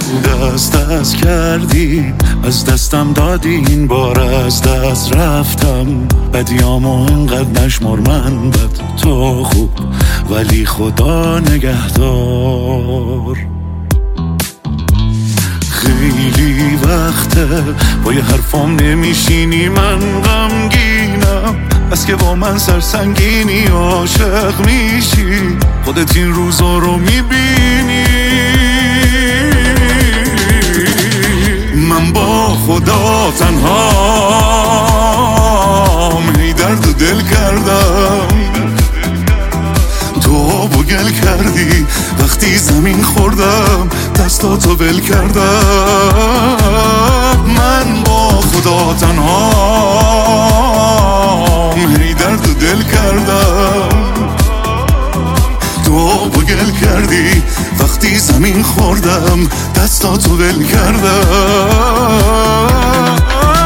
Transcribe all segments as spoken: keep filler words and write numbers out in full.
دست دست کردی، از دستم دادی، این بار از دست رفتم. بدیامو اینقدر نشمر، من بد تو خوب، ولی خدا نگهدار. خیلی وقته با یه حرفام نمیشینی، من غمگینم بس که با من سرسنگینی. عاشق میشی خودت این روزا رو میبینی. من با خدا تنهام، هی درد و دل کردم. تو آب و گل کردی وقتی زمین خوردم، دستاتو ول کردم. من با خدا تنهام، هی درد و دل کردم. تو آب و گل کردی وقتی زمین خوردم، دستاتو ول کردم.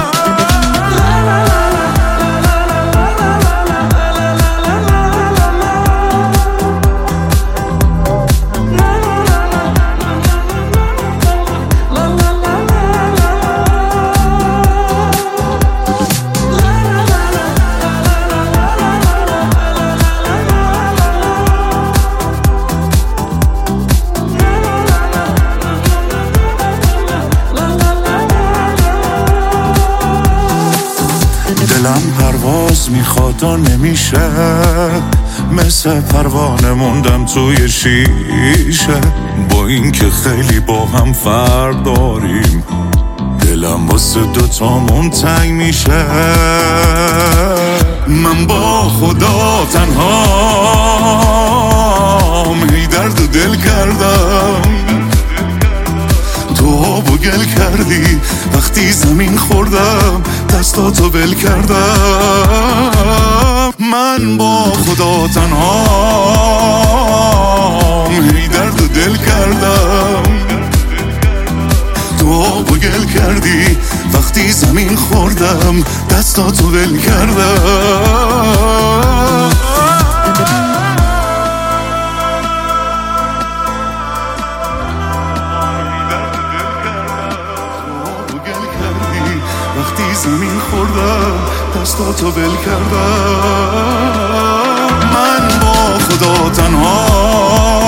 دلم پرواز میخواد و نمیشه، مثل پروانه موندم توی شیشه. با این که خیلی با هم فرق داریم، دلم واسه دوتامون تنگ میشه. من با خدا تنهام، هی درد و دل کردم. تو آب و گل کردی وقتی زمین خوردم، دستاتو ول کردم. من با خدا تنهام، هی درد و دل کردم. تو آب و گل کردی وقتی زمین خوردم، دستاتو ول کردم. وقتی زمین خوردم، دستاتو ول کردم. من با خدا تنها